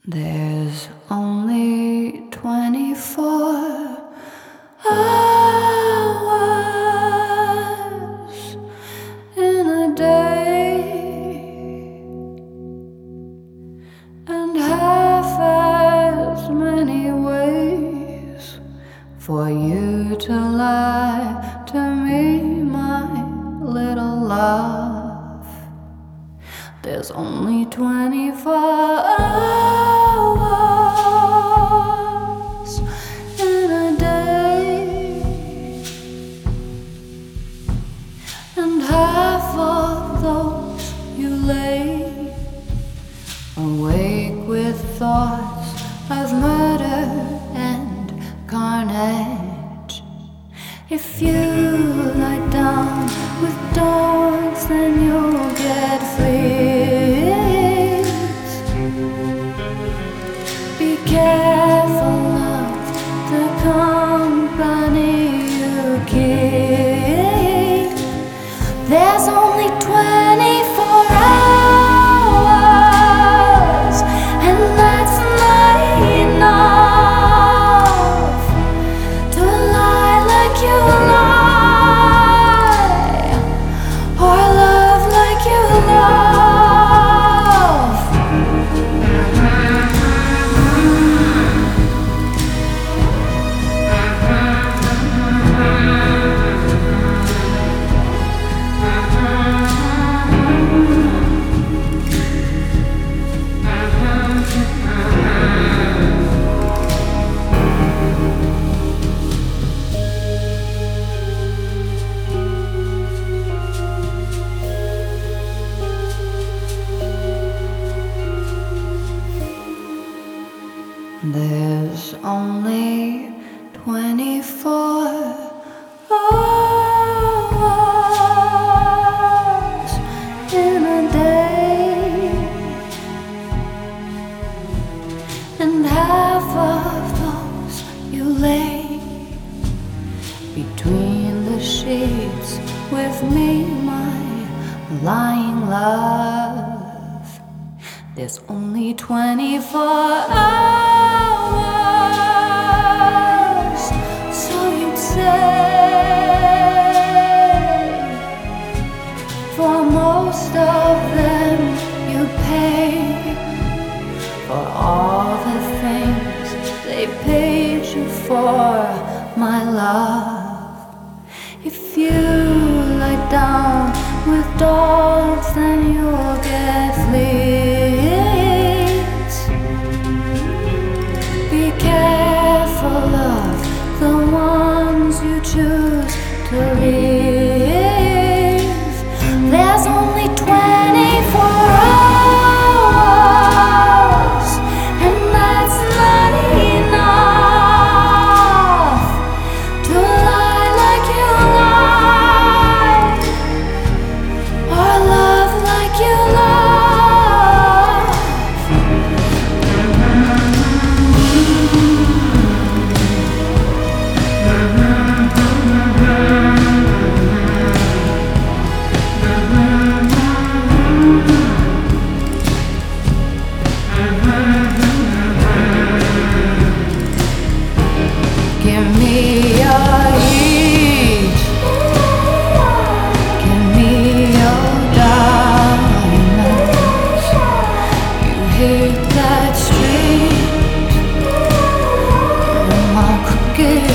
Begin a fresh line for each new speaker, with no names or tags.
There's only 24 hours in a day, and half as many ways for you to lie to me, my little love. There's only 24 hours in a day, and half of those you lay awake with thoughts of murder and carnage. If you lie down with dogs, then you'll get fleas. Be careful of the company you keep. There's only 24 hours, and that's not enough to lie like you lie, or love like you love. There's only 24 hours in a day, and half of those you lay between the sheets with me, my lying love. There's only 24 hours, so you'd say. For most of them you pay for all the things they paid you for, my love. If you lie down with dogs, then you'll get fleas. Be careful of the ones you choose to leave. There's only 24 hours, and that's not enough to lie like you lie, or love like you love. Give me your heat, give me your diamonds. You hate that street, my crooked